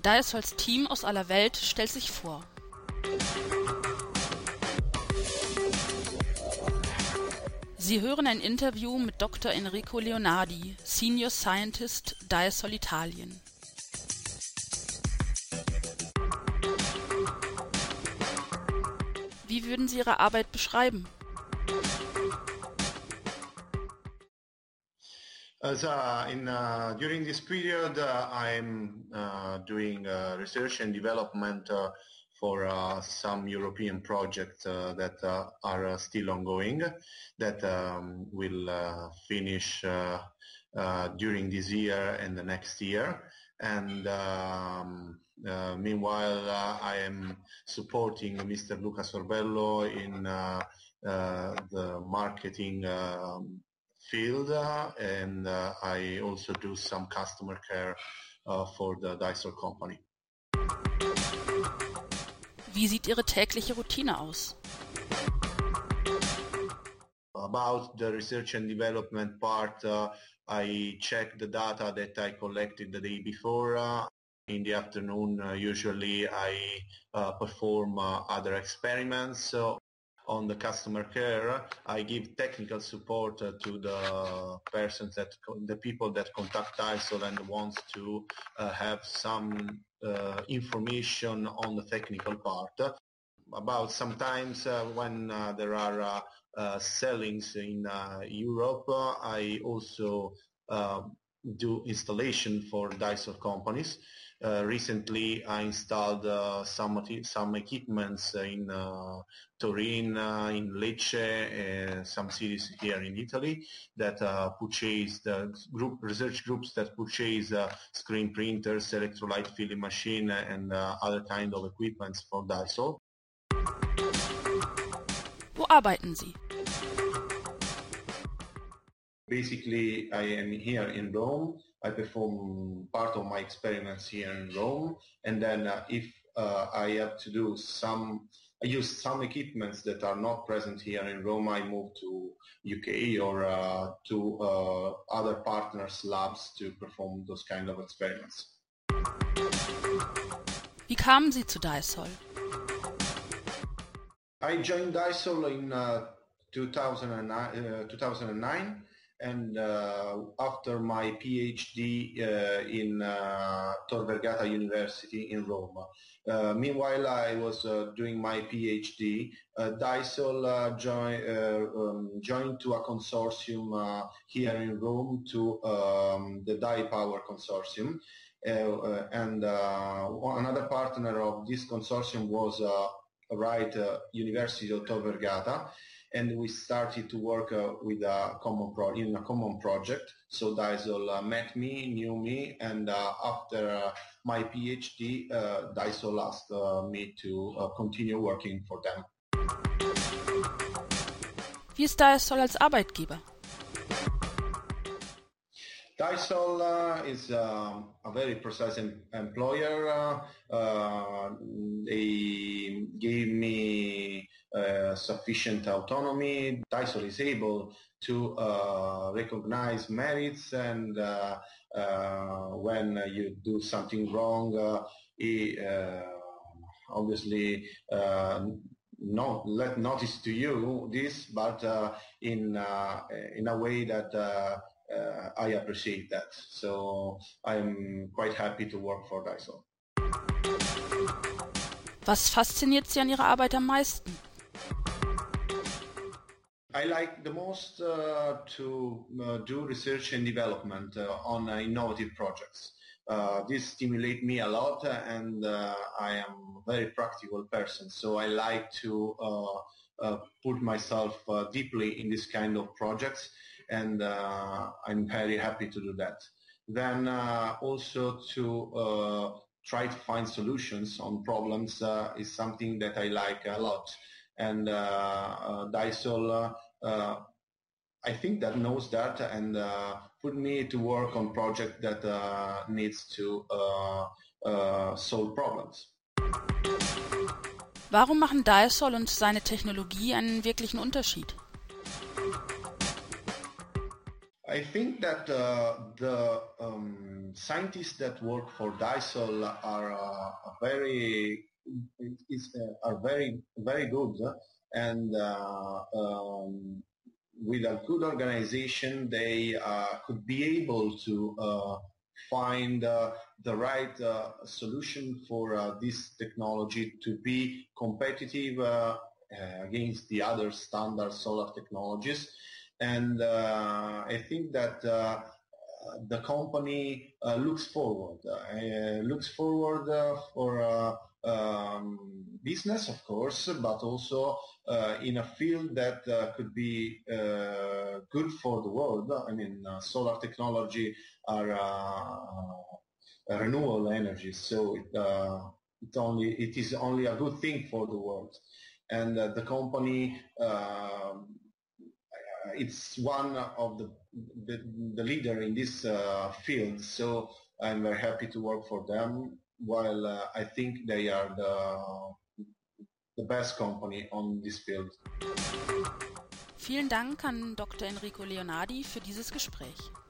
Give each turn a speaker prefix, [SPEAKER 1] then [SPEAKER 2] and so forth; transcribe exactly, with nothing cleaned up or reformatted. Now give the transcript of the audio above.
[SPEAKER 1] Diasols Team aus aller Welt stellt sich vor. Sie hören ein Interview mit Doktor Enrico Leonardi, Senior Scientist, Diasol Italien. Wie würden Sie Ihre Arbeit beschreiben?
[SPEAKER 2] As uh, in uh, during this period, uh, I'm uh, doing uh, research and development uh, for uh, some European projects uh, that uh, are uh, still ongoing, that um, will uh, finish uh, uh, during this year and the next year. And um, uh, meanwhile, uh, I am supporting Mister Luca Sorbello in uh, uh, the marketing um, field, uh, and uh, I also do some customer care uh, for the Diasol company.
[SPEAKER 1] Wie sieht Ihre tägliche Routine aus?
[SPEAKER 2] About the research and development part, uh, I check the data that I collected the day before. Uh, in the afternoon, uh, usually I uh, perform uh, other experiments. So on the customer care, I give technical support uh, to the persons that, the people that contact Diasol and wants to uh, have some uh, information on the technical part. About sometimes uh, when uh, there are uh, uh, sellings in uh, Europe, uh, I also uh, do installation for Diasol companies. Uh, recently, I installed uh, some some equipments in uh, Turin, uh, in Lecce, uh, some cities here in Italy that uh, purchase the group research groups that purchase uh, screen printers, electrolyte filling machine, and uh, other kind of equipments for Diasol.
[SPEAKER 1] Wo arbeiten Sie?
[SPEAKER 2] Basically, I am here in Rome. I perform part of my experiments here in Rome, and then uh, if uh, I have to do some, I use some equipments that are not present here in Rome, I move to U K or uh, to uh, other partners' labs to perform those kind of experiments.
[SPEAKER 1] Wie kamen Sie zu Diasol?
[SPEAKER 2] I joined Diasol in uh, two thousand nine. And uh, after my PhD uh, in uh, Tor Vergata University in Rome. Uh, meanwhile, I was uh, doing my PhD. Uh, Diasol uh, join, uh, um, joined to a consortium uh, here in Rome, to um, the DiPower Consortium. Uh, uh, and uh, another partner of this consortium was uh, right uh, University of Tor Vergata. And we started to work uh, with a common pro in a common project. So Diasol uh, met me, knew me, and uh, after uh, my PhD, uh, Diasol asked uh, me to uh, continue working for them.
[SPEAKER 1] Wie ist Diasol als Arbeitgeber?
[SPEAKER 2] Diasol uh, is uh, a very precise em employer. Uh, uh, they gave me uh, sufficient autonomy. Diasol is able to uh, recognize merits, and uh, uh, when you do something wrong, uh, he uh, obviously uh, not let notice to you this, but uh, in uh, in a way that uh, Uh, I appreciate that. So I'm quite happy to work for Diasol.
[SPEAKER 1] Was fasziniert Sie an Ihrer Arbeit am meisten?
[SPEAKER 2] I like the most uh, to uh, do research and development uh, on uh, innovative projects. Uh, this stimulates me a lot, and uh, I am a very practical person, so I like to uh, uh, put myself uh, deeply in this kind of projects, and uh, I'm very happy to do that. Then uh, also to uh, try to find solutions on problems uh, is something that I like a lot. And uh, uh, Diasol, uh, uh, I think that knows that, and uh, put me to work on project that uh, needs to uh, uh, solve problems.
[SPEAKER 1] Warum machen Diasol und seine Technologie einen wirklichen Unterschied?
[SPEAKER 2] I think that uh, the um, scientists that work for Dysol are uh, very is, uh, are very very good, and uh, um, with a good organization, they uh, could be able to uh, find uh, the right uh, solution for uh, this technology to be competitive uh, uh, against the other standard solar technologies. And uh, I think that uh, the company uh, looks forward, uh, looks forward uh, for uh, um, business, of course, but also uh, in a field that uh, could be uh, good for the world. I mean, uh, solar technology are uh, renewable energy, so it, uh, it only it is only a good thing for the world, and uh, the company. Uh, It's one of the, the, the leader in this uh, field, so I'm very happy to work for them, while uh, I think they are the, the best company on this field.
[SPEAKER 1] Vielen Dank an Doktor Enrico Leonardi für dieses Gespräch.